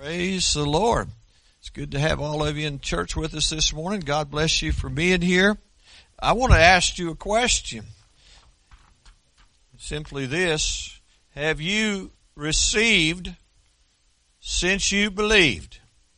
Praise the Lord. It's good to have all of you in church with us this morning. God bless you for being here. I want to ask you a question. Simply this: have you received since you believed?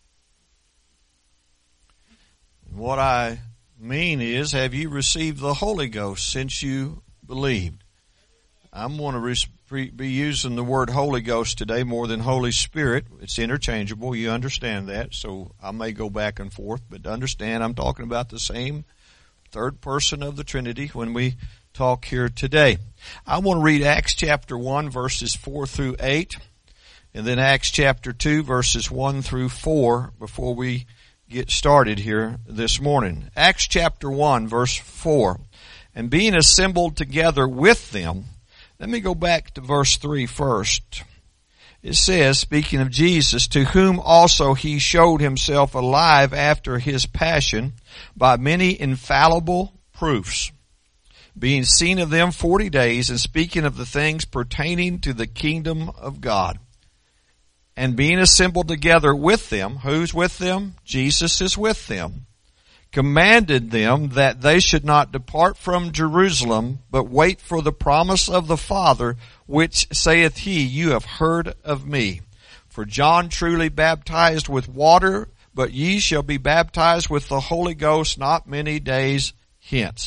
What I mean is, have you received the Holy Ghost since you believed? I'm going to be using the word Holy Ghost today more than Holy Spirit. It's interchangeable. You understand that. So I may go back and forth, but understand I'm talking about the same third person of the Trinity when we talk here today. I want to read Acts chapter 1 verses 4 through 8 and then Acts chapter 2 verses 1 through 4 before we get started here this morning. Acts chapter 1 verse 4. And being assembled together with them. Let me go back to verse 3 first. It says, speaking of Jesus, to whom also he showed himself alive after his passion by many infallible proofs, being seen of them 40 days, and speaking of the things pertaining to the kingdom of God. And being assembled together with them, who's with them? Jesus is with them. Commanded them that they should not depart from Jerusalem, but wait for the promise of the Father, which saith he, you have heard of me. For John truly baptized with water, but ye shall be baptized with the Holy Ghost not many days hence.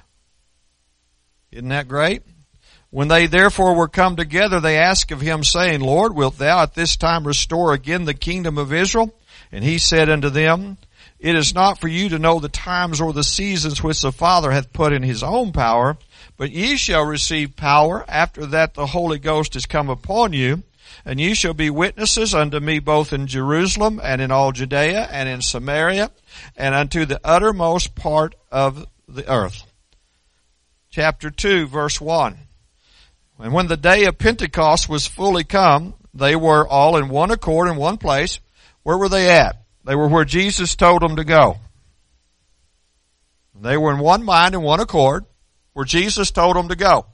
Isn't that great? When they therefore were come together, they asked of him, saying, Lord, wilt thou at this time restore again the kingdom of Israel? And he said unto them, it is not for you to know the times or the seasons which the Father hath put in his own power, but ye shall receive power after that the Holy Ghost is come upon you, and ye shall be witnesses unto me both in Jerusalem and in all Judea and in Samaria and unto the uttermost part of the earth. Chapter 2, verse 1. And when the day of Pentecost was fully come, they were all in one accord in one place. Where were they at? They were where Jesus told them to go. They were in one mind and one accord where Jesus told them to go.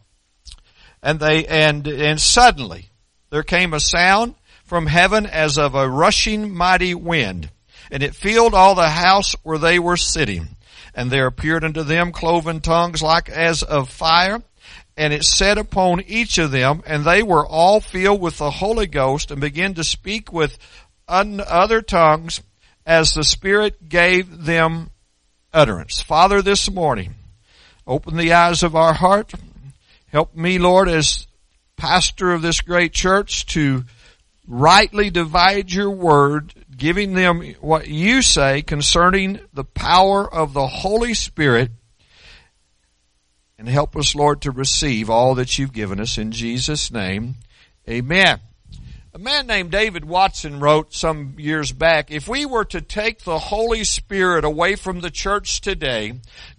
And suddenly there came a sound from heaven as of a rushing mighty wind, and it filled all the house where they were sitting. And there appeared unto them cloven tongues like as of fire, and it sat upon each of them, and they were all filled with the Holy Ghost, and began to speak with other tongues as the Spirit gave them utterance. Father, this morning, open the eyes of our heart. Help me, Lord, as pastor of this great church, to rightly divide your word, giving them what you say concerning the power of the Holy Spirit. And help us, Lord, to receive all that you've given us. In Jesus' name, amen. A man named David Watson wrote some years back, if we were to take the Holy Spirit away from the church today,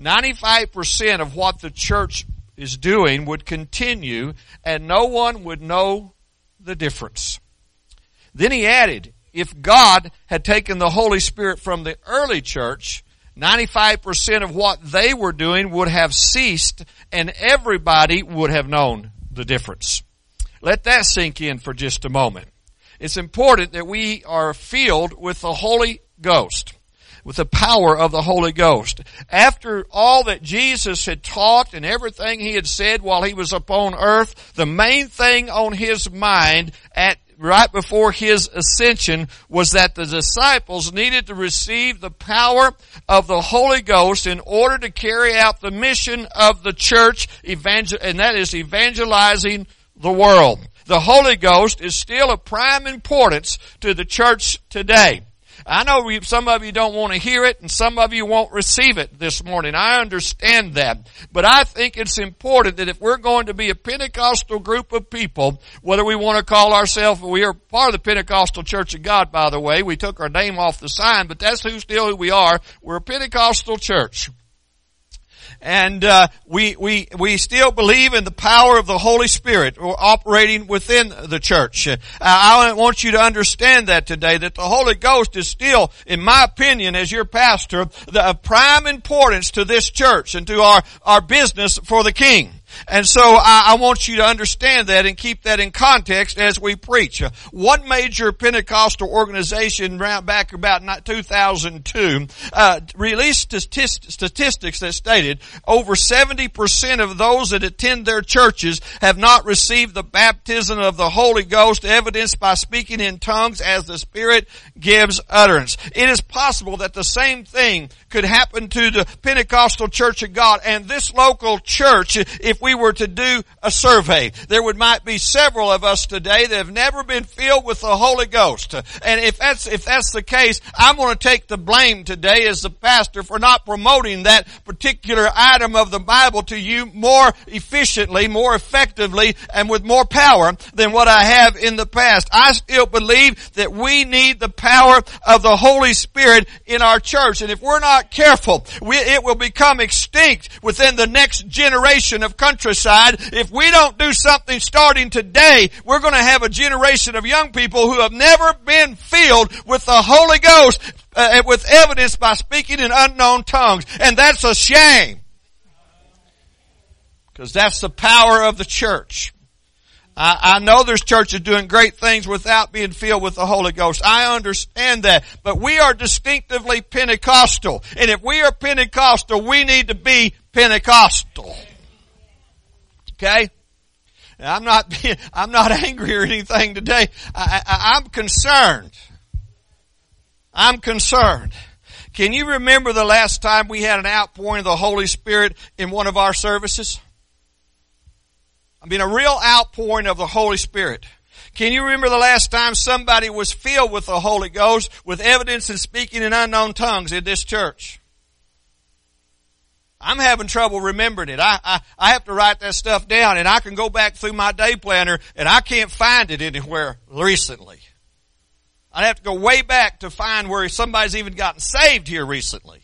95% of what the church is doing would continue and no one would know the difference. Then he added, if God had taken the Holy Spirit from the early church, 95% of what they were doing would have ceased and everybody would have known the difference. Let that sink in for just a moment. It's important that we are filled with the Holy Ghost, with the power of the Holy Ghost. After all that Jesus had taught and everything he had said while he was upon earth, the main thing on his mind right before his ascension was that the disciples needed to receive the power of the Holy Ghost in order to carry out the mission of the church, and that is evangelizing the world. The Holy Ghost is still of prime importance to the church today. I know some of you don't want to hear it and some of you won't receive it this morning. I understand that. But I think it's important that if we're going to be a Pentecostal group of people, whether we want to call ourselves, we are part of the Pentecostal Church of God, by the way. We took our name off the sign, but that's still who we are. We're a Pentecostal church. And we still believe in the power of the Holy Spirit operating within the church. I want you to understand that today, that the Holy Ghost is still, in my opinion, as your pastor, of prime importance to this church and to our business for the King. And so I want you to understand that and keep that in context as we preach. One major Pentecostal organization back about 2002 released statistics that stated over 70% of those that attend their churches have not received the baptism of the Holy Ghost, evidenced by speaking in tongues as the Spirit gives utterance. It is possible that the same thing could happen to the Pentecostal Church of God and this local church if we were to do a survey. There might be several of us today that have never been filled with the Holy Ghost. And if that's the case, I'm going to take the blame today as the pastor for not promoting that particular item of the Bible to you more efficiently, more effectively, and with more power than what I have in the past. I still believe that we need the power of the Holy Spirit in our church. And if we're not careful, it will become extinct within the next generation of Countryside. If we don't do something starting today, we're going to have a generation of young people who have never been filled with the Holy Ghost with evidence by speaking in unknown tongues. And that's a shame. Because that's the power of the church. I know there's churches doing great things without being filled with the Holy Ghost. I understand that. But we are distinctively Pentecostal. And if we are Pentecostal, we need to be Pentecostal. Okay? Now, I'm not angry or anything today. I'm concerned. I'm concerned. Can you remember the last time we had an outpouring of the Holy Spirit in one of our services? A real outpouring of the Holy Spirit. Can you remember the last time somebody was filled with the Holy Ghost with evidence and speaking in unknown tongues in this church? I'm having trouble remembering it. I have to write that stuff down, and I can go back through my day planner and I can't find it anywhere recently. I'd have to go way back to find where somebody's even gotten saved here recently.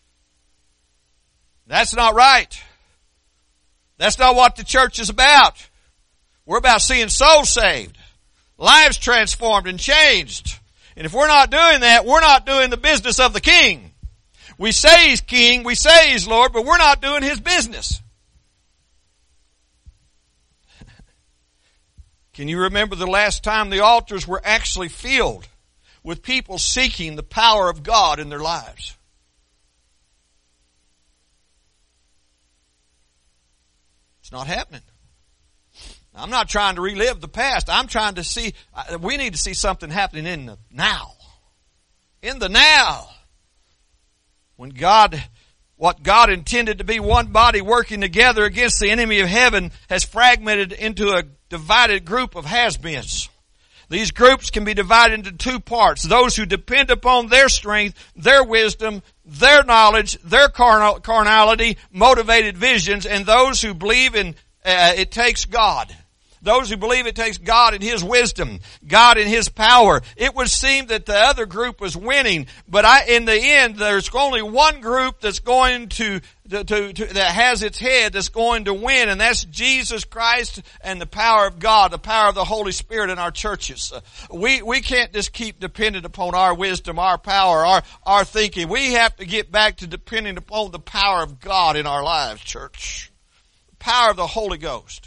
That's not right. That's not what the church is about. We're about seeing souls saved, lives transformed and changed. And if we're not doing that, we're not doing the business of the King. We say He's King, we say He's Lord, but we're not doing His business. Can you remember the last time the altars were actually filled with people seeking the power of God in their lives? Not happening. I'm not trying to relive the past. I'm trying to see, we need to see something happening in the now. In the now. When what God intended to be one body working together against the enemy of heaven has fragmented into a divided group of has-beens. These groups can be divided into two parts. Those who depend upon their strength, their wisdom, their knowledge, their carnality, motivated visions, and those who believe in it takes God. Those who believe it takes God and His wisdom, God and His power. It would seem that the other group was winning, but in the end, there's only one group that's going that has its head that's going to win, and that's Jesus Christ and the power of God, the power of the Holy Spirit in our churches. We can't just keep dependent upon our wisdom, our power, our thinking. We have to get back to depending upon the power of God in our lives, church. The power of the Holy Ghost.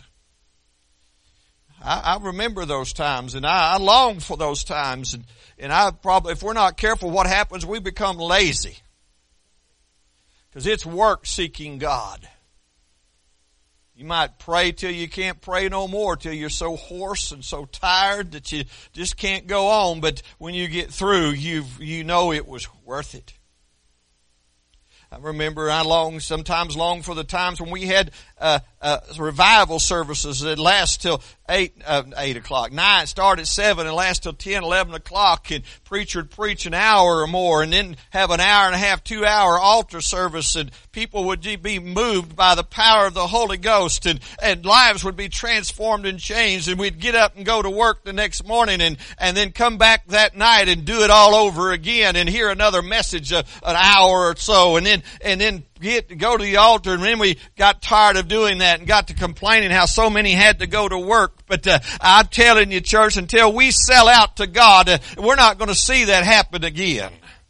I remember those times, and I long for those times, and I probably, if we're not careful, what happens, we become lazy. Because it's work seeking God. You might pray till you can't pray no more, till you're so hoarse and so tired that you just can't go on, but when you get through, you know it was worth it. I remember sometimes long for the times when we had revival services that last till 8 o'clock. 9, start at 7 and last till 10, 11 o'clock, and preacher would preach an hour or more and then have an hour and a half, 2 hour altar service, and people would be moved by the power of the Holy Ghost, and lives would be transformed and changed, and we'd get up and go to work the next morning and then come back that night and do it all over again and hear another message an hour or so, and then go to the altar, and then we got tired of doing that and got to complaining how so many had to go to work. But I'm telling you, church, until we sell out to God, we're not going to see that happen again.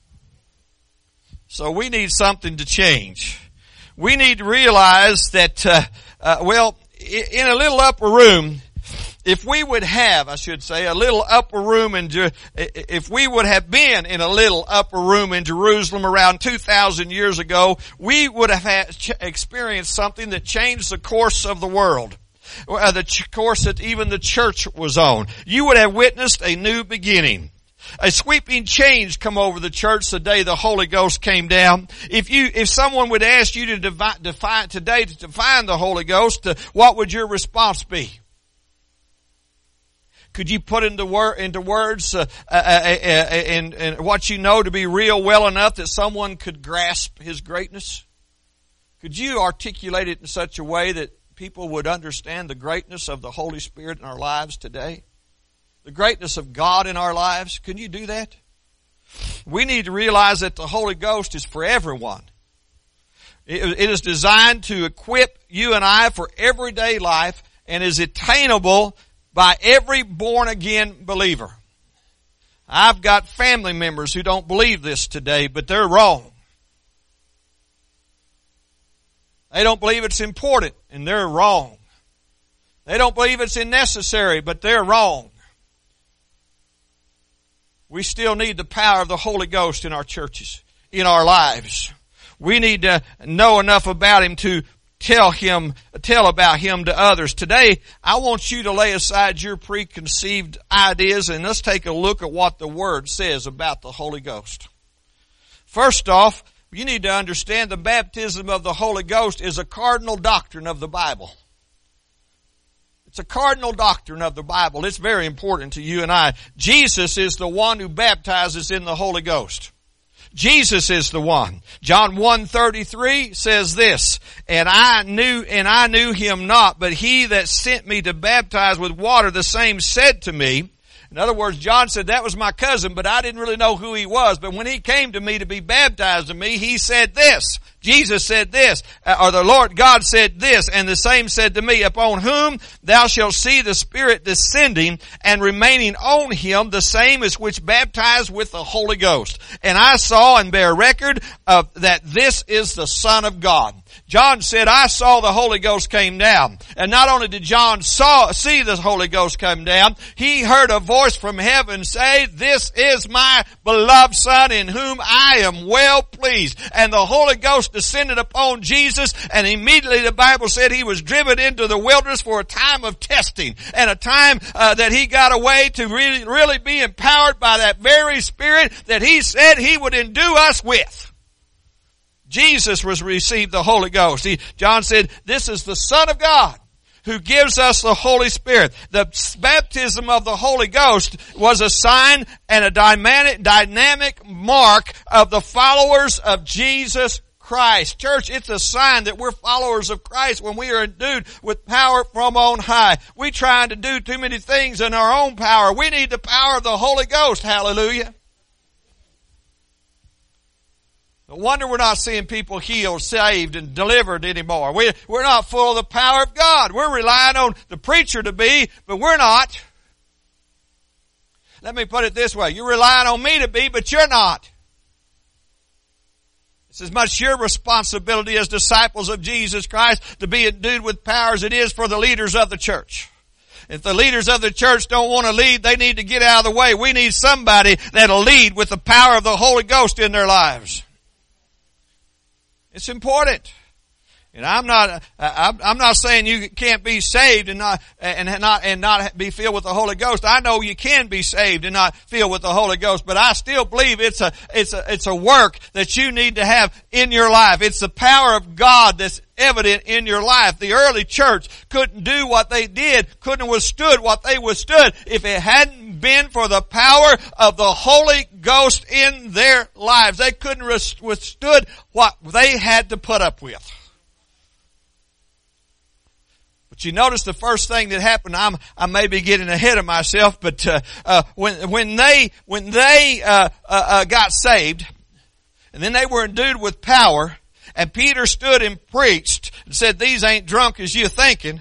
So we need something to change. We need to realize that, in a little upper room, if we would have, I should say, a little upper room if we would have been in a little upper room in Jerusalem around 2,000 years ago, we would have experienced something that changed the course of the world. The course that even the church was on. You would have witnessed a new beginning. A sweeping change come over the church the day the Holy Ghost came down. If someone would ask you to define the Holy Ghost, what would your response be? Could you put into words and what you know to be real well enough that someone could grasp His greatness? Could you articulate it in such a way that people would understand the greatness of the Holy Spirit in our lives today? The greatness of God in our lives. Can you do that? We need to realize that the Holy Ghost is for everyone. It is designed to equip you and I for everyday life and is attainable by every born-again believer. I've got family members who don't believe this today, but they're wrong. They don't believe it's important, and they're wrong. They don't believe it's necessary, but they're wrong. We still need the power of the Holy Ghost in our churches, in our lives. We need to know enough about Him to tell about Him to others. Today, I want you to lay aside your preconceived ideas and let's take a look at what the Word says about the Holy Ghost. First off, you need to understand the baptism of the Holy Ghost is a cardinal doctrine of the Bible. It's a cardinal doctrine of the Bible. It's very important to you and I. Jesus is the one who baptizes in the Holy Ghost. Jesus is the one. John 1:33 says this, and I knew Him not, but He that sent me to baptize with water, the same said to me. In other words, John said, that was my cousin, but I didn't really know who he was. But when he came to me to be baptized of me, he said this. Jesus said this, or the Lord God said this, and the same said to me, upon whom thou shalt see the Spirit descending and remaining on Him, the same as which baptized with the Holy Ghost. And I saw and bear record of that this is the Son of God. John said, I saw the Holy Ghost came down. And not only did John see the Holy Ghost come down, he heard a voice from heaven say, this is my beloved Son in whom I am well pleased. And the Holy Ghost descended upon Jesus, and immediately the Bible said He was driven into the wilderness for a time of testing and a time that He got away to really be empowered by that very Spirit that He said He would endue us with. Jesus received the Holy Ghost. John said, this is the Son of God who gives us the Holy Spirit. The baptism of the Holy Ghost was a sign and a dynamic mark of the followers of Jesus Christ. Church, it's a sign that we're followers of Christ when we are endued with power from on high. We're trying to do too many things in our own power. We need the power of the Holy Ghost. Hallelujah. No wonder we're not seeing people healed, saved, and delivered anymore. We're not full of the power of God. We're relying on the preacher to be, but we're not. Let me put it this way. You're relying on me to be, but you're not. It's as much your responsibility as disciples of Jesus Christ to be endued with power as it is for the leaders of the church. If the leaders of the church don't want to lead, they need to get out of the way. We need somebody that'll lead with the power of the Holy Ghost in their lives. It's important. And I'm not saying you can't be saved and not be filled with the Holy Ghost. I know you can be saved and not filled with the Holy Ghost, but I still believe it's a work that you need to have in your life. It's the power of God that's evident in your life. The early church couldn't do what they did, couldn't have withstood what they withstood if it hadn't been for the power of the Holy Ghost in their lives. They couldn't have withstood what they had to put up with. But you notice the first thing that happened, I may be getting ahead of myself, but when they got saved, and then they were endued with power, and Peter stood and preached and said, these ain't drunk as you're thinking.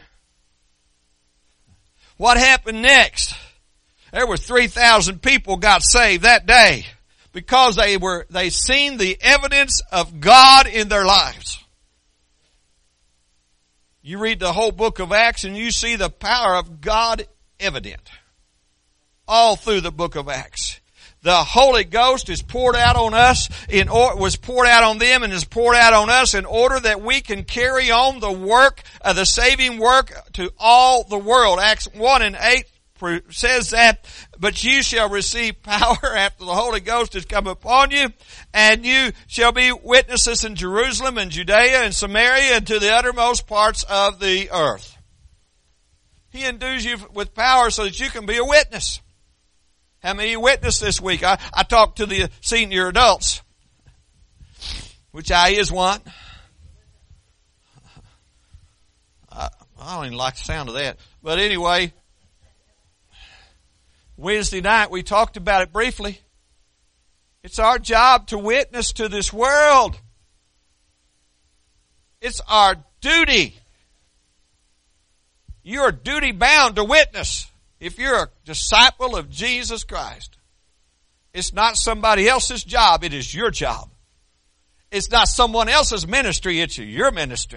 What happened next? There were 3,000 people got saved that day because they seen the evidence of God in their lives. You read the whole book of Acts and you see the power of God evident. All through the book of Acts. The Holy Ghost is poured out on us, was poured out on them and is poured out on us in order that we can carry on the work, the saving work to all the world. Acts 1:8 says that, but you shall receive power after the Holy Ghost has come upon you, and you shall be witnesses in Jerusalem and Judea and Samaria and to the uttermost parts of the earth. He endues you with power so that you can be a witness. How many witnessed this week? I talked to the senior adults, which I is one. I don't even like the sound of that. But anyway, Wednesday night we talked about it briefly. It's our job to witness to this world. It's our duty. You're duty bound to witness. If you're a disciple of Jesus Christ, it's not somebody else's job, it is your job. It's not someone else's ministry, it's your ministry.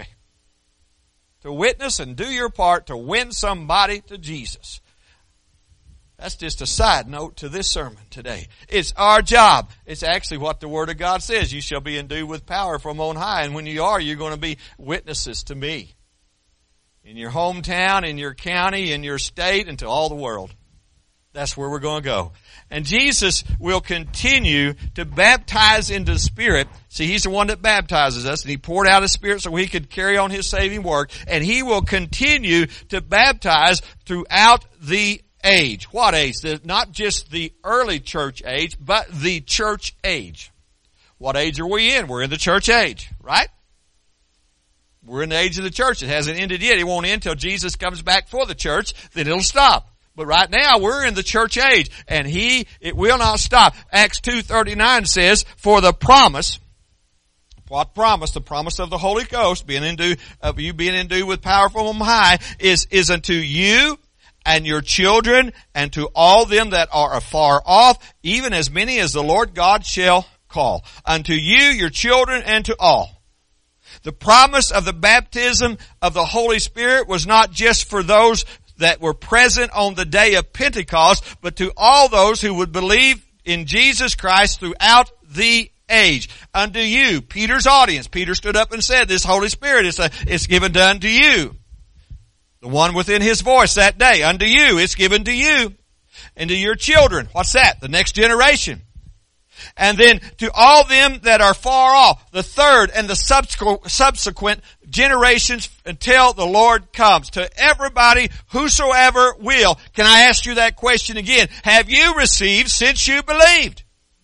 To witness and do your part to win somebody to Jesus. That's just a side note to this sermon today. It's our job. It's actually what the Word of God says. You shall be endued with power from on high. And when you are, you're going to be witnesses to me. In your hometown, in your county, in your state, and to all the world. That's where we're going to go. And Jesus will continue to baptize into the Spirit. See, He's the one that baptizes us, and He poured out His Spirit so we could carry on His saving work. And He will continue to baptize throughout the age. What age? Not just the early church age, but the church age. What age are we in? We're in the church age, right? We're in the age of the church. It hasn't ended yet. It won't end until Jesus comes back for the church. Then it'll stop. But right now, we're in the church age. And it will not stop. Acts 2:39 says, for the promise, what promise? The promise of the Holy Ghost, being endued with power from on high, is unto you and your children and to all them that are afar off, even as many as the Lord God shall call. Unto you, your children, and to all. The promise of the baptism of the Holy Spirit was not just for those that were present on the day of Pentecost, but to all those who would believe in Jesus Christ throughout the age. Unto you, Peter's audience. Peter stood up and said, this Holy Spirit is given unto you. The one within his voice that day. Unto you, it's given to you. And to your children. What's that? The next generation. And then to all them that are far off, the third and the subsequent generations until the Lord comes. To everybody, whosoever will. Can I ask you that question again? Have you received since you believed?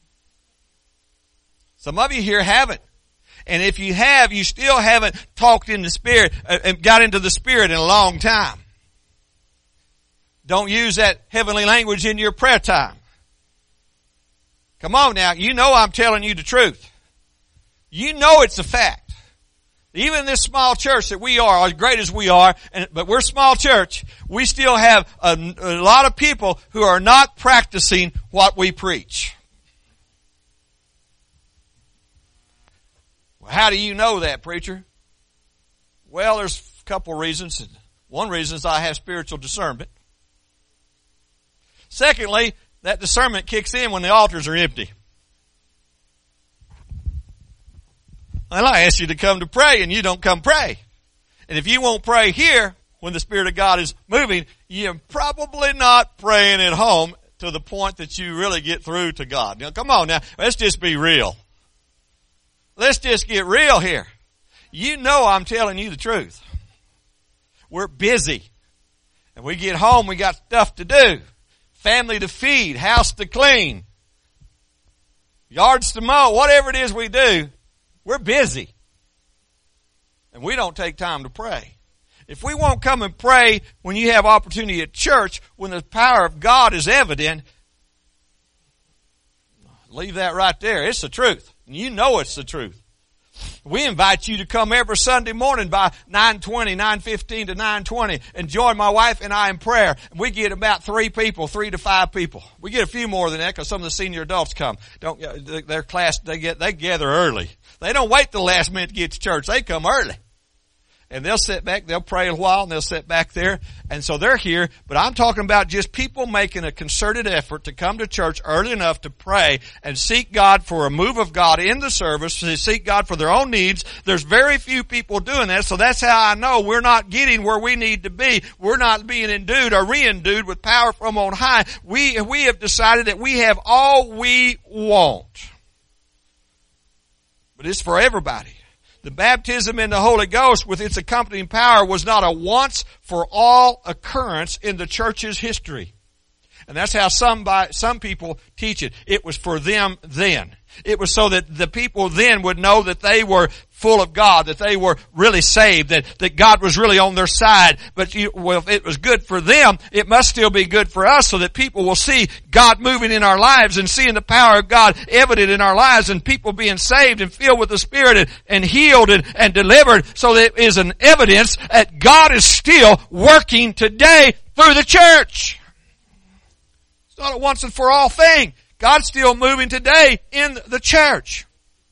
Some of you here haven't. And if you have, you still haven't talked in the Spirit and got into the Spirit in a long time. Don't use that heavenly language in your prayer time. Come on now, you know I'm telling you the truth. You know it's a fact. Even in this small church that we are, as great as we are, but we're a small church, we still have a lot of people who are not practicing what we preach. Well, how do you know that, preacher? Well, there's a couple reasons. One reason is I have spiritual discernment. Secondly, that discernment kicks in when the altars are empty. Well, I ask you to come to pray and you don't come pray. And if you won't pray here when the Spirit of God is moving, you're probably not praying at home to the point that you really get through to God. Now, come on now, let's just be real. Let's just get real here. You know I'm telling you the truth. We're busy. And we get home, we got stuff to do. Family to feed, house to clean, yards to mow, whatever it is we do, we're busy. And we don't take time to pray. If we won't come and pray when you have opportunity at church, when the power of God is evident, leave that right there. It's the truth. You know it's the truth. We invite you to come every Sunday morning by 9:20, 9:15 to 9:20 and join my wife and I in prayer. We get about 3 to 5 people. We get a few more than that because some of the senior adults come. Their class, they gather early. They don't wait till the last minute to get to church. They come early. and they'll sit back, they'll pray a while, and they'll sit back there. And so they're here, but I'm talking about just people making a concerted effort to come to church early enough to pray and seek God for a move of God in the service, to seek God for their own needs. There's very few people doing that, so that's how I know we're not getting where we need to be. We're not being endued or re-endued with power from on high. We have decided that we have all we want. But it's for everybody. The baptism in the Holy Ghost with its accompanying power was not a once for all occurrence in the church's history. And that's how some people teach it. It was for them then. It was so that the people then would know that they were full of God, that they were really saved, that God was really on their side. But if it was good for them, it must still be good for us, so that people will see God moving in our lives and seeing the power of God evident in our lives, and people being saved and filled with the Spirit and healed and delivered, so that it is an evidence that God is still working today through the church. It's not a once and for all thing. God's still moving today in the church.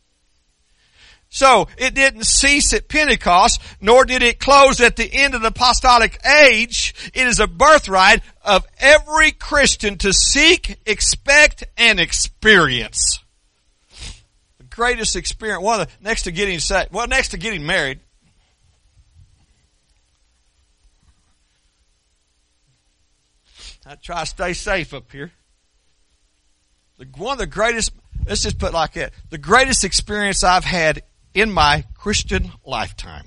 So, it didn't cease at Pentecost, nor did it close at the end of the apostolic age. It is a birthright of every Christian to seek, expect, and experience. The greatest experience, next to getting married. I try to stay safe up here. One of the greatest, let's just put it like that, the greatest experience I've had in my Christian lifetime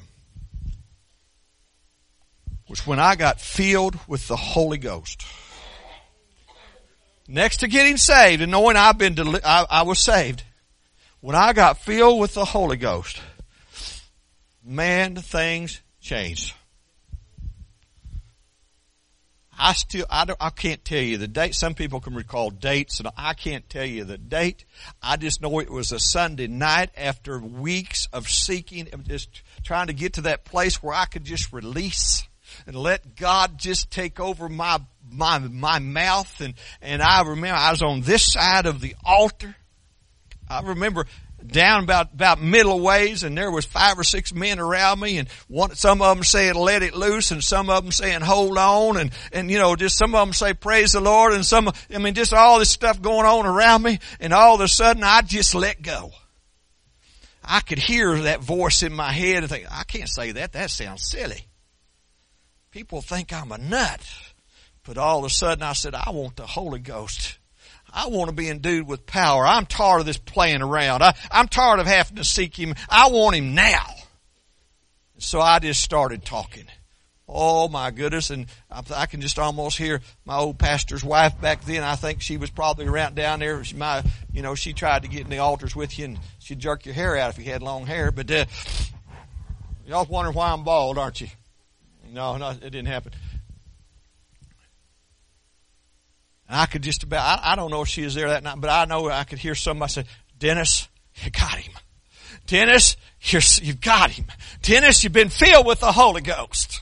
was when I got filled with the Holy Ghost. Next to getting saved and knowing I was saved, when I got filled with the Holy Ghost, man, things changed. I can't tell you the date. Some people can recall dates, and I can't tell you the date. I just know it was a Sunday night after weeks of seeking and just trying to get to that place where I could just release and let God just take over my mouth. And I remember I was on this side of the altar. I remember down about middle ways, and there was 5 or 6 men around me, and some of them saying let it loose, and some of them saying hold on, and just some of them say praise the Lord, and just all this stuff going on around me, and all of a sudden I just let go. I could hear that voice in my head and think, I can't say that. That sounds silly. People think I'm a nut. But all of a sudden I said, I want the Holy Ghost. I want to be endued with power. I'm tired of this playing around. I'm tired of having to seek Him. I want Him now. So I just started talking. Oh my goodness. And I can just almost hear my old pastor's wife back then. I think she was probably around down there. She tried to get in the altars with you, and she'd jerk your hair out if you had long hair. But y'all wonder why I'm bald, aren't you? No, it didn't happen. And I could just about, I don't know if she was there that night, but I know I could hear somebody say, Dennis, you got him. Dennis, you've got him. Dennis, you've been filled with the Holy Ghost.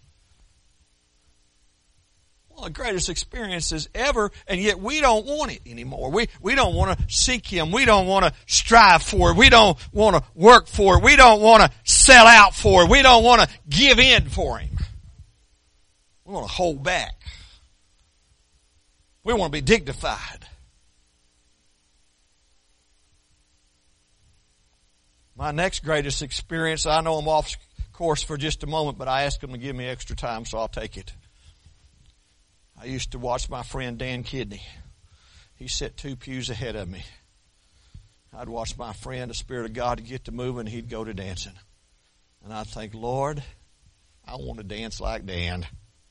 One of the greatest experiences ever, and yet we don't want it anymore. We don't want to seek Him. We don't want to strive for it. We don't want to work for it. We don't want to sell out for it. We don't want to give in for Him. We want to hold back. We want to be dignified. My next greatest experience, I know I'm off course for just a moment, but I asked them to give me extra time, so I'll take it. I used to watch my friend Dan Kidney. He sat 2 pews ahead of me. I'd watch my friend, the Spirit of God, get to moving, he'd go to dancing. And I'd think, Lord, I want to dance like Dan.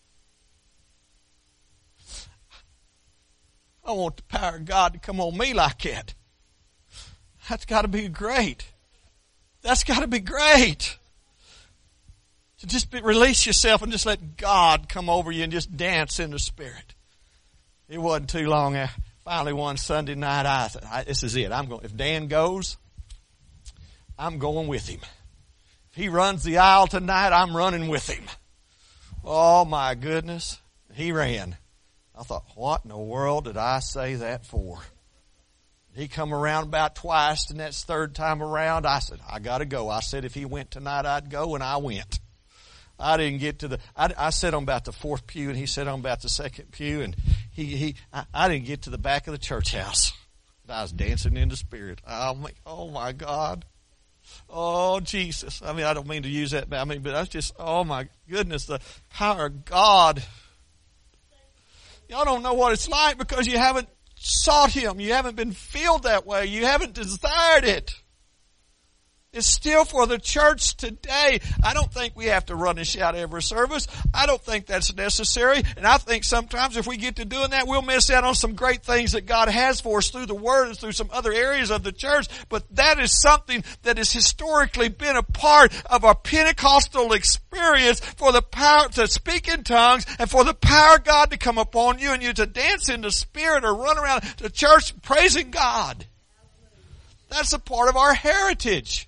I want the power of God to come on me like that. That's got to be great. That's got to be great. To just release yourself and just let God come over you and just dance in the Spirit. It wasn't too long. Finally, one Sunday night, I thought, this is it. If Dan goes, I'm going with him. If he runs the aisle tonight, I'm running with him. Oh my goodness. He ran. I thought, what in the world did I say that for? He come around about twice, and that's third time around, I said, I got to go. I said if he went tonight, I'd go, and I went. I didn't get to I sat on about the fourth pew and he sat on about the second pew, and I didn't get to the back of the church house. I was dancing in the Spirit. Oh my God. Oh, Jesus. I mean, I don't mean to use that, but that's just, oh my goodness, the power of God. Y'all don't know what it's like because you haven't sought Him. You haven't been filled that way. You haven't desired it. It's still for the church today. I don't think we have to run and shout every service. I don't think that's necessary. And I think sometimes if we get to doing that, we'll miss out on some great things that God has for us through the Word and through some other areas of the church. But that is something that has historically been a part of our Pentecostal experience, for the power to speak in tongues and for the power of God to come upon you and you to dance in the Spirit or run around the church praising God. That's a part of our heritage.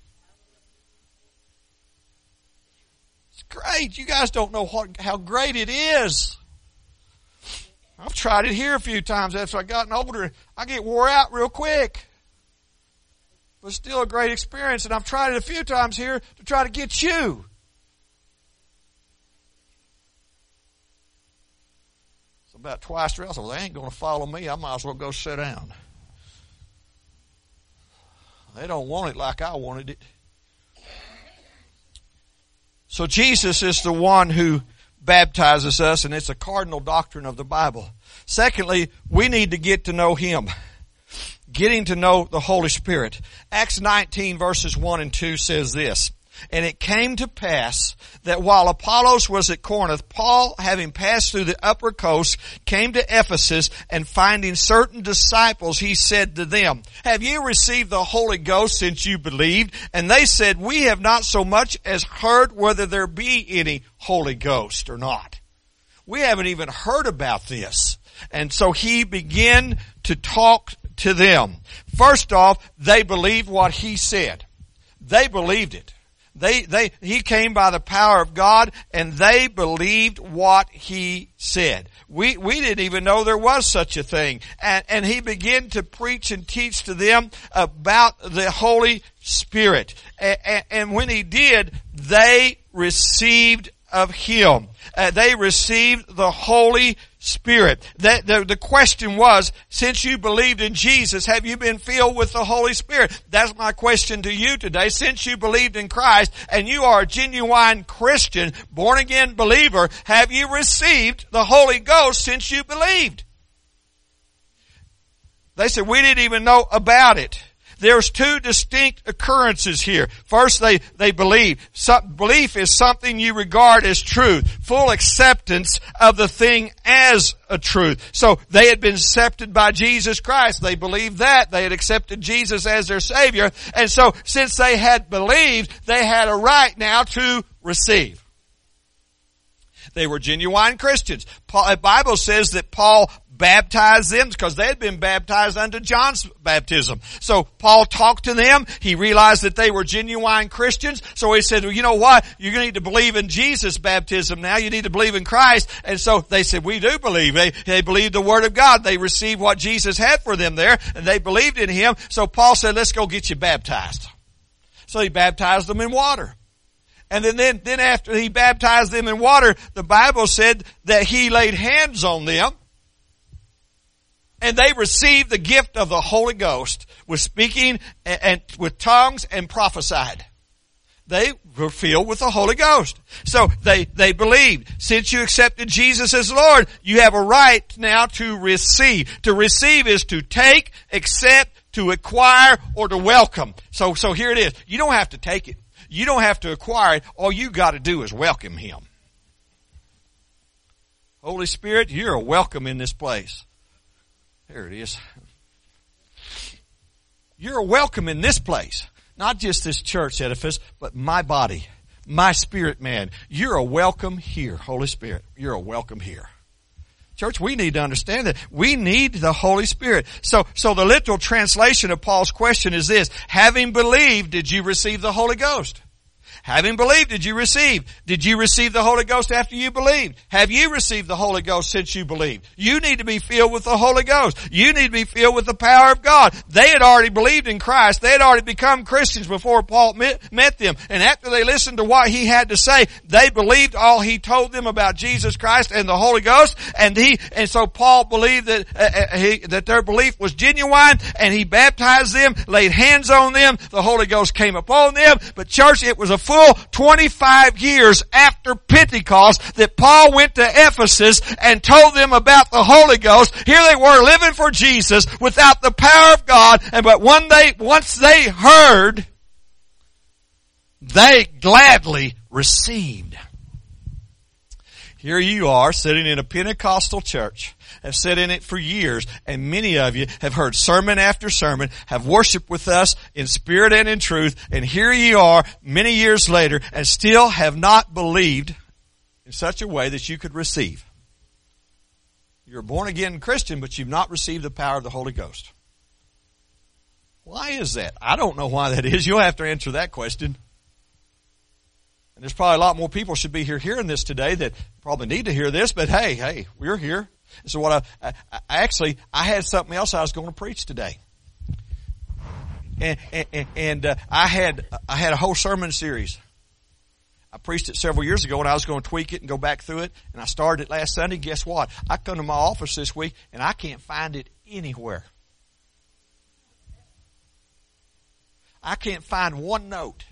Great. You guys don't know how great it is. I've tried it here a few times after I've gotten older. I get wore out real quick. But still a great experience. And I've tried it a few times here to try to get you. So about twice through, I said, well, they ain't going to follow me. I might as well go sit down. They don't want it like I wanted it. So Jesus is the one who baptizes us, and it's a cardinal doctrine of the Bible. Secondly, we need to get to know Him. Getting to know the Holy Spirit. Acts 19 verses 1 and 2 says this. And it came to pass that while Apollos was at Corinth, Paul, having passed through the upper coast, came to Ephesus, and finding certain disciples, he said to them, have you received the Holy Ghost since you believed? And they said, we have not so much as heard whether there be any Holy Ghost or not. We haven't even heard about this. And so he began to talk to them. First off, they believed what he said. They believed it. He came by the power of God, and they believed what he said. We didn't even know there was such a thing. And he began to preach and teach to them about the Holy Spirit. And when he did, they received of him. They received the Holy Spirit. The question was, since you believed in Jesus, have you been filled with the Holy Spirit? That's my question to you today. Since you believed in Christ and you are a genuine Christian, born again believer, have you received the Holy Ghost since you believed? They said, we didn't even know about it. There's two distinct occurrences here. First, they believe. Belief is something you regard as truth. Full acceptance of the thing as a truth. So they had been accepted by Jesus Christ. They believed that. They had accepted Jesus as their Savior. And so since they had believed, they had a right now to receive. They were genuine Christians. The Bible says that Paul baptized them because they had been baptized under John's baptism. So Paul talked to them. He realized that they were genuine Christians. So he said, well, you know what? You're going to need to believe in Jesus' baptism now. You need to believe in Christ. And so they said, we do believe. They believed the Word of God. They received what Jesus had for them there, and they believed in Him. So Paul said, let's go get you baptized. So he baptized them in water. And then after he baptized them in water, the Bible said that he laid hands on them. And they received the gift of the Holy Ghost with speaking and with tongues and prophesied. They were filled with the Holy Ghost. So they believed. Since you accepted Jesus as Lord, you have a right now to receive. To receive is to take, accept, to acquire, or to welcome. So here it is. You don't have to take it. You don't have to acquire it. All you got to do is welcome Him. Holy Spirit, you're welcome in this place. There it is. You're welcome in this place. Not just this church edifice, but my body, my spirit man. You're a welcome here, Holy Spirit. You're a welcome here. Church, we need to understand that. We need the Holy Spirit. So the literal translation of Paul's question is this. Having believed, did you receive the Holy Ghost? Having believed, did you receive? Did you receive the Holy Ghost after you believed? Have you received the Holy Ghost since you believed? You need to be filled with the Holy Ghost. You need to be filled with the power of God. They had already believed in Christ. They had already become Christians before Paul met them. And after they listened to what he had to say, they believed all he told them about Jesus Christ and the Holy Ghost. And so Paul believed that their belief was genuine, and he baptized them, laid hands on them. The Holy Ghost came upon them. But church, it was a full 25 years after Pentecost that Paul went to Ephesus and told them about the Holy Ghost. Here they were living for Jesus without the power of God, but once they heard, they gladly received. Here you are sitting in a Pentecostal church, have sat in it for years, and many of you have heard sermon after sermon, have worshiped with us in spirit and in truth, and here you are many years later and still have not believed in such a way that you could receive. You're a born again Christian, but you've not received the power of the Holy Ghost. Why is that? I don't know why that is. You'll have to answer that question. And there's probably a lot more people should be here hearing this today that probably need to hear this, but hey, we're here. So what I had something else I was going to preach today. And I had a whole sermon series. I preached it several years ago, and I was going to tweak it and go back through it, and I started it last Sunday. Guess what? I come to my office this week, and I can't find it anywhere. I can't find one note.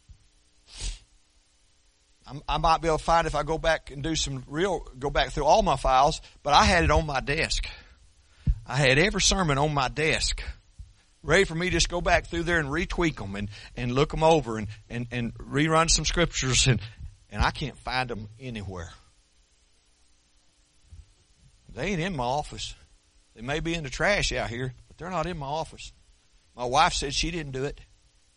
I might be able to find it if I go back and go back through all my files, but I had it on my desk. I had every sermon on my desk, ready for me to just go back through there and retweak them and look them over and rerun some scriptures, and I can't find them anywhere. They ain't in my office. They may be in the trash out here, but they're not in my office. My wife said she didn't do it.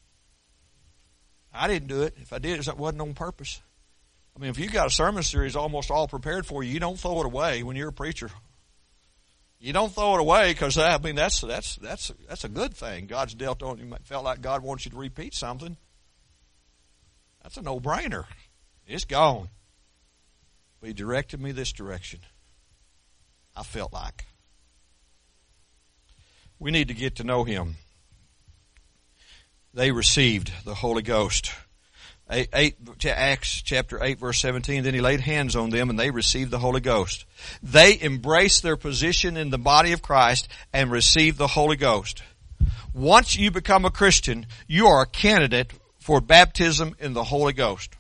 I didn't do it. If I did, it wasn't on purpose. I mean, if you got a sermon series almost all prepared for you, you don't throw it away when you're a preacher. You don't throw it away because, that's a good thing. God's dealt on you. Felt like God wants you to repeat something. That's a no-brainer. It's gone. But He directed me this direction. I felt like. We need to get to know Him. They received the Holy Ghost. Acts chapter 8 verse 17, then He laid hands on them and they received the Holy Ghost. They embraced their position in the body of Christ and received the Holy Ghost. Once you become a Christian, you are a candidate for baptism in the Holy Ghost.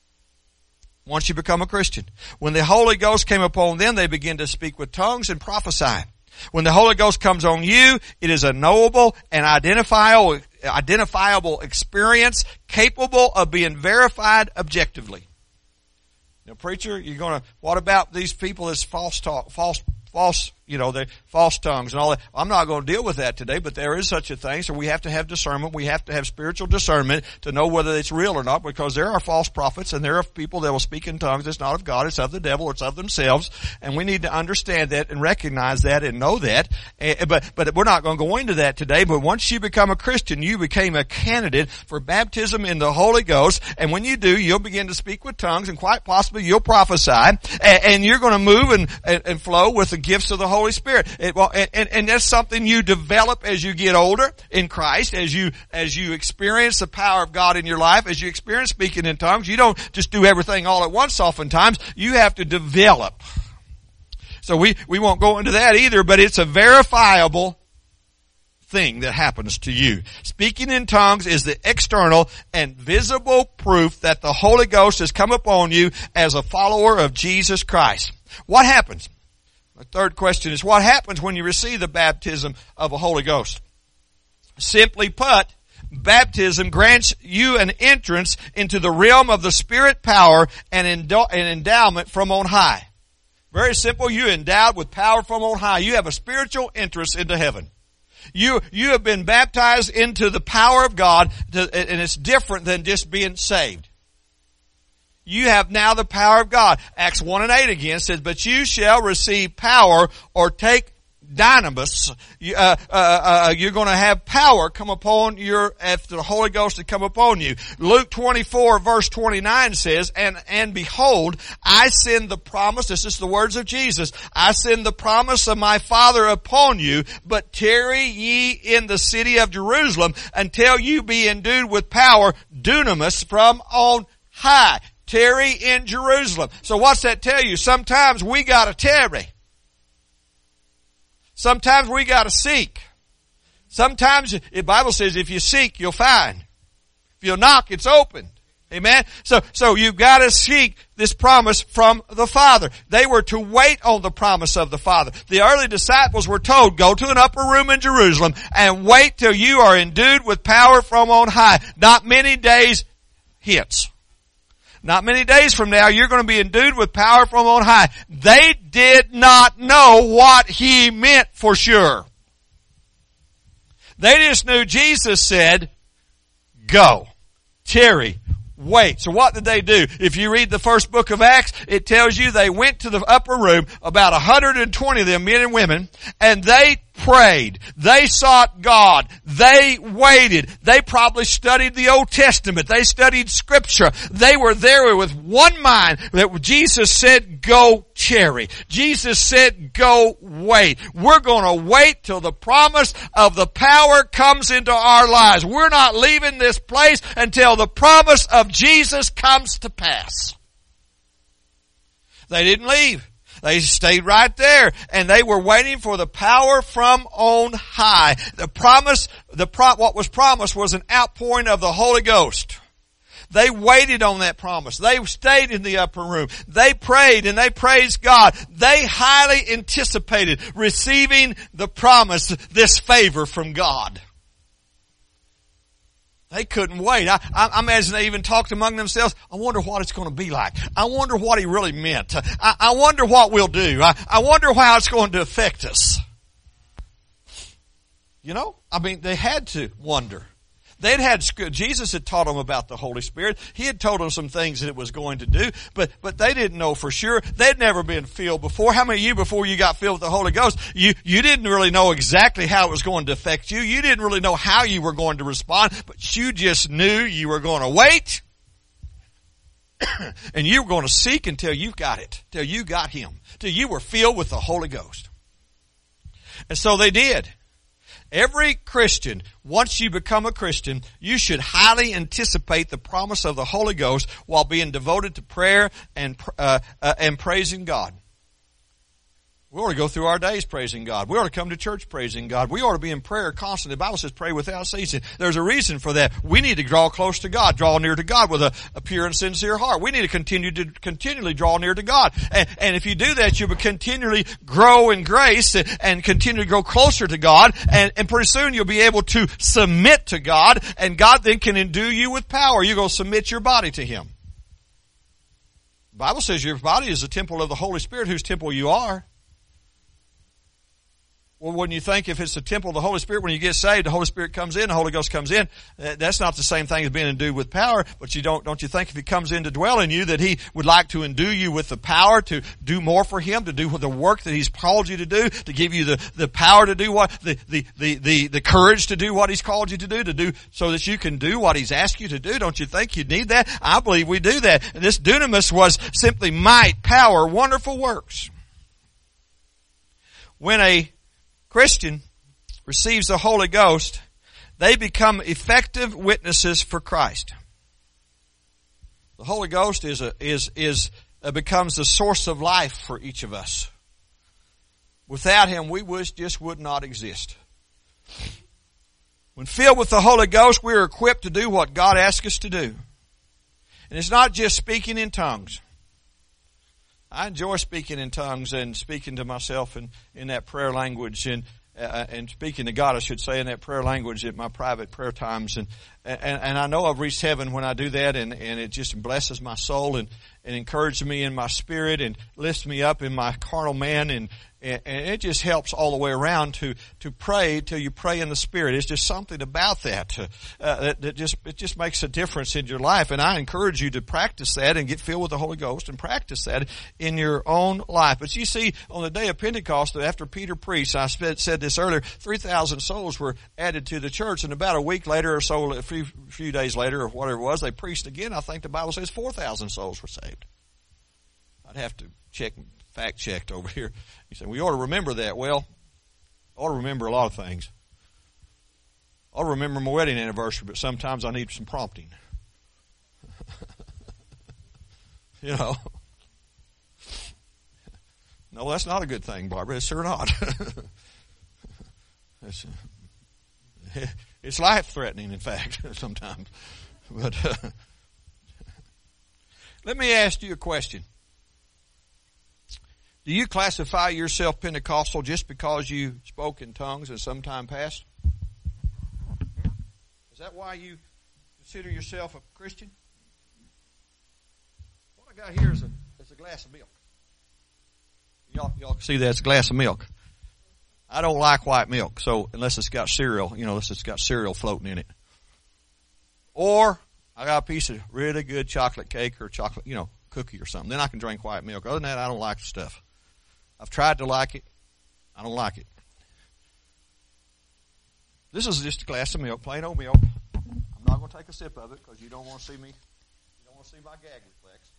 Once you become a Christian. When the Holy Ghost came upon them, they began to speak with tongues and prophesy. When the Holy Ghost comes on you, it is a knowable and identifiable experience capable of being verified objectively. Now, preacher, what about these people that's false, they're false tongues and all that. I'm not going to deal with that today, but there is such a thing. So we have to have discernment. We have to have spiritual discernment to know whether it's real or not, because there are false prophets and there are people that will speak in tongues. It's not of God. It's of the devil. It's of themselves. And we need to understand that and recognize that and know that. But we're not going to go into that today. But once you become a Christian, you became a candidate for baptism in the Holy Ghost. And when you do, you'll begin to speak with tongues, and quite possibly you'll prophesy. And you're going to move and flow with the gifts of the Holy Spirit. And that's something you develop as you get older in Christ, as you experience the power of God in your life, as you experience speaking in tongues. You don't just do everything all at once oftentimes. You have to develop. So we won't go into that either, but it's a verifiable thing that happens to you. Speaking in tongues is the external and visible proof that the Holy Ghost has come upon you as a follower of Jesus Christ. What happens? The third question is, what happens when you receive the baptism of the Holy Ghost? Simply put, baptism grants you an entrance into the realm of the Spirit power and endowment from on high. Very simple. You're endowed with power from on high. You have a spiritual entrance into heaven. You have been baptized into the power of God, and it's different than just being saved. You have now the power of God. Acts 1:8 again says, but you shall receive power or take dynamis. You're going to have power come upon after the Holy Ghost to come upon you. Luke 24 verse 29 says, and behold, I send the promise, this is the words of Jesus, I send the promise of my Father upon you, but tarry ye in the city of Jerusalem until you be endued with power, dunamis, from on high. Tarry in Jerusalem. So what's that tell you? Sometimes we gotta tarry. Sometimes we gotta seek. Sometimes the Bible says if you seek, you'll find. If you'll knock, it's open. Amen? So you've gotta seek this promise from the Father. They were to wait on the promise of the Father. The early disciples were told, go to an upper room in Jerusalem and wait till you are endued with power from on high. Not many days hence. Not many days from now, you're going to be endued with power from on high. They did not know what He meant for sure. They just knew Jesus said, go, tarry, wait. So what did they do? If you read the first book of Acts, it tells you they went to the upper room, about 120 of them, men and women, and they prayed. They sought God. They waited. They probably studied the Old Testament. They studied Scripture. They were there with one mind that Jesus said, go tarry. Jesus said, go wait. We're going to wait till the promise of the power comes into our lives. We're not leaving this place until the promise of Jesus comes to pass. They didn't leave. They stayed right there, and they were waiting for the power from on high. What was promised was an outpouring of the Holy Ghost. They waited on that promise. They stayed in the upper room. They prayed and they praised God. They highly anticipated receiving the promise, this favor from God. They couldn't wait. I imagine they even talked among themselves. I wonder what it's going to be like. I wonder what He really meant. I wonder what we'll do. I wonder how it's going to affect us. You know, they had to wonder. Jesus had taught them about the Holy Spirit. He had told them some things that it was going to do, but they didn't know for sure. They'd never been filled before. How many of you, before you got filled with the Holy Ghost, you didn't really know exactly how it was going to affect you. You didn't really know how you were going to respond, but you just knew you were going to wait. And you were going to seek until you got it, till you got Him, till you were filled with the Holy Ghost. And so they did. Every Christian, once you become a Christian, you should highly anticipate the promise of the Holy Ghost while being devoted to prayer and praising God. We ought to go through our days praising God. We ought to come to church praising God. We ought to be in prayer constantly. The Bible says pray without ceasing. There's a reason for that. We need to draw close to God, draw near to God with a pure and sincere heart. We need to continually draw near to God. And if you do that, you will continually grow in grace and continue to grow closer to God. And pretty soon you'll be able to submit to God, and God then can endue you with power. You're going to submit your body to Him. The Bible says your body is a temple of the Holy Spirit, whose temple you are. Well, when you think if it's the temple of the Holy Spirit, when you get saved, the Holy Spirit comes in, the Holy Ghost comes in. That's not the same thing as being endued with power, but don't you think if He comes in to dwell in you that He would like to endue you with the power to do more for Him, to do the work that He's called you to do, to give you the power to do what, the courage to do what He's called you to do so that you can do what He's asked you to do? Don't you think you need that? I believe we do that. And this dunamis was simply might, power, wonderful works. When a Christian receives the Holy Ghost, they become effective witnesses for Christ. The Holy Ghost becomes the source of life for each of us. Without Him, we just would not exist. When filled with the Holy Ghost, we are equipped to do what God asks us to do. And it's not just speaking in tongues. I enjoy speaking in tongues and speaking to myself in that prayer language and speaking to God, I should say, in that prayer language at my private prayer times. And I know I've reached heaven when I do that, and it just blesses my soul and encourages me in my spirit and lifts me up in my carnal man And it just helps all the way around to pray till you pray in the Spirit. It's just something about that that just makes a difference in your life. And I encourage you to practice that and get filled with the Holy Ghost and practice that in your own life. But you see, on the day of Pentecost, after Peter preached, I said this earlier, 3,000 souls were added to the church. And about a week later or so, a few days later or whatever it was, they preached again. I think the Bible says 4,000 souls were saved. I'd have to fact checked over here. You say, we ought to remember that. Well, I ought to remember a lot of things. I ought to remember my wedding anniversary, but sometimes I need some prompting. You know. No, that's not a good thing, Barbara. It's sure not. It's life-threatening, in fact, sometimes. But let me ask you a question. Do you classify yourself Pentecostal just because you spoke in tongues in some time past? Is that why you consider yourself a Christian? What I got here is a glass of milk. Y'all see that? It's a glass of milk. I don't like white milk, so unless it's got cereal, unless it's got cereal floating in it. Or I got a piece of really good chocolate cake or chocolate, cookie or something. Then I can drink white milk. Other than that, I don't like the stuff. I've tried to like it. I don't like it. This is just a glass of milk, plain old milk. I'm not going to take a sip of it because you don't want to see me. You don't want to see my gag reflex.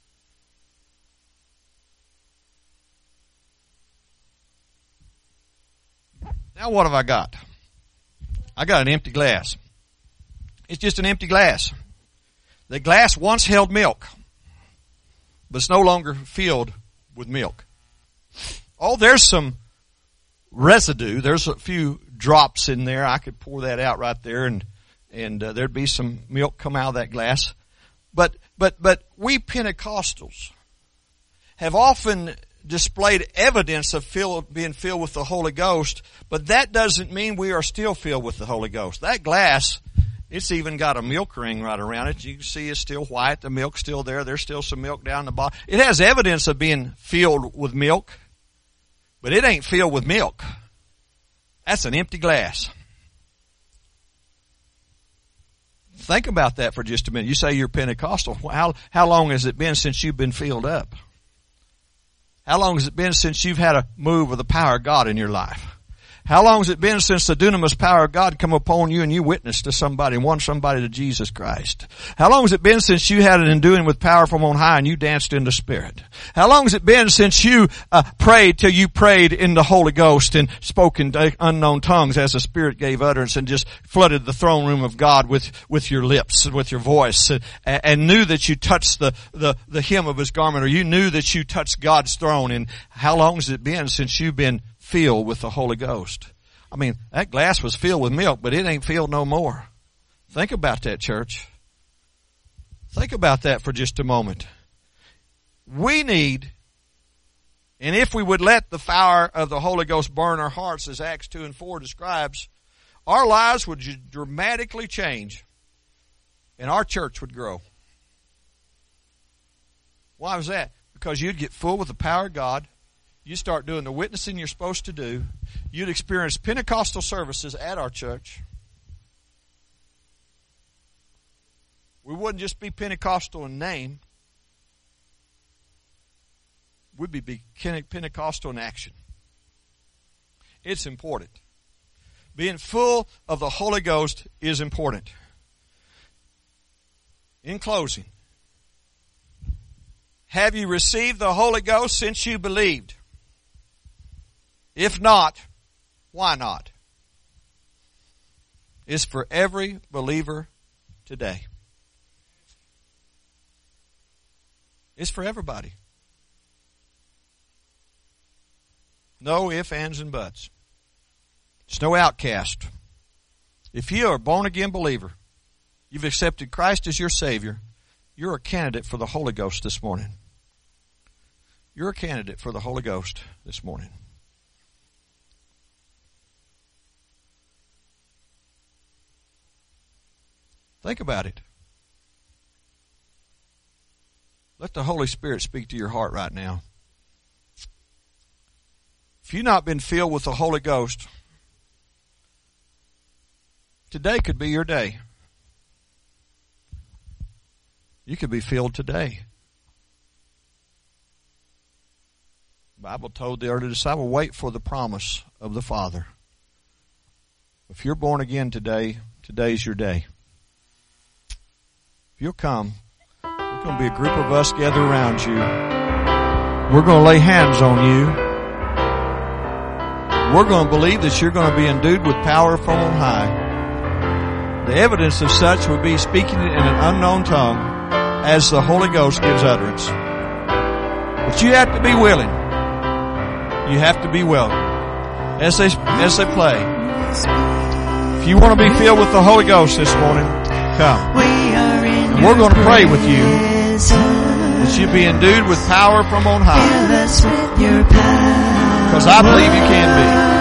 Now what have I got? I got an empty glass. It's just an empty glass. The glass once held milk, but it's no longer filled with milk. Oh, there's some residue. There's a few drops in there. I could pour that out right there, and there'd be some milk come out of that glass. But we Pentecostals have often displayed evidence of being filled with the Holy Ghost, but that doesn't mean we are still filled with the Holy Ghost. That glass, it's even got a milk ring right around it. You can see it's still white. The milk's still there. There's still some milk down the bottom. It has evidence of being filled with milk, but it ain't filled with milk. That's an empty glass. Think about that for just a minute. You say you're Pentecostal. How long has it been since you've been filled up? How long has it been since you've had a move of the power of God in your life? How long has it been since the dunamis power of God come upon you and you witnessed to somebody and won somebody to Jesus Christ? How long has it been since you had an enduing with power from on high and you danced in the Spirit? How long has it been since you prayed till you prayed in the Holy Ghost and spoke in unknown tongues as the Spirit gave utterance and just flooded the throne room of God with your lips and with your voice and knew that you touched the hem of His garment, or you knew that you touched God's throne? And how long has it been since you've been filled with the Holy Ghost? I mean, that glass was filled with milk, but it ain't filled no more. Think about that, church. Think about that for just a moment. We need, and if we would let the fire of the Holy Ghost burn our hearts, as Acts 2 and 4 describes, our lives would dramatically change and our church would grow. Why was that? Because you'd get full with the power of God. You start doing the witnessing you're supposed to do. You'd experience Pentecostal services at our church. We wouldn't just be Pentecostal in name. We'd be Pentecostal in action. It's important. Being full of the Holy Ghost is important. In closing, have you received the Holy Ghost since you believed? If not, why not? It's for every believer today. It's for everybody. No ifs, ands, and buts. It's no outcast. If you are a born-again believer, you've accepted Christ as your Savior, you're a candidate for the Holy Ghost this morning. You're a candidate for the Holy Ghost this morning. Think about it. Let the Holy Spirit speak to your heart right now. If you've not been filled with the Holy Ghost, today could be your day. You could be filled today. The Bible told the early disciple, wait for the promise of the Father. If you're born again today, today's your day. If you'll come, there's going to be a group of us gathered around you. We're going to lay hands on you. We're going to believe that you're going to be endued with power from on high. The evidence of such would be speaking in an unknown tongue as the Holy Ghost gives utterance. But you have to be willing. You have to be willing. As they play. If you want to be filled with the Holy Ghost this morning, come. And we're going to pray with you that you be endued with power from on high. Because I believe you can be.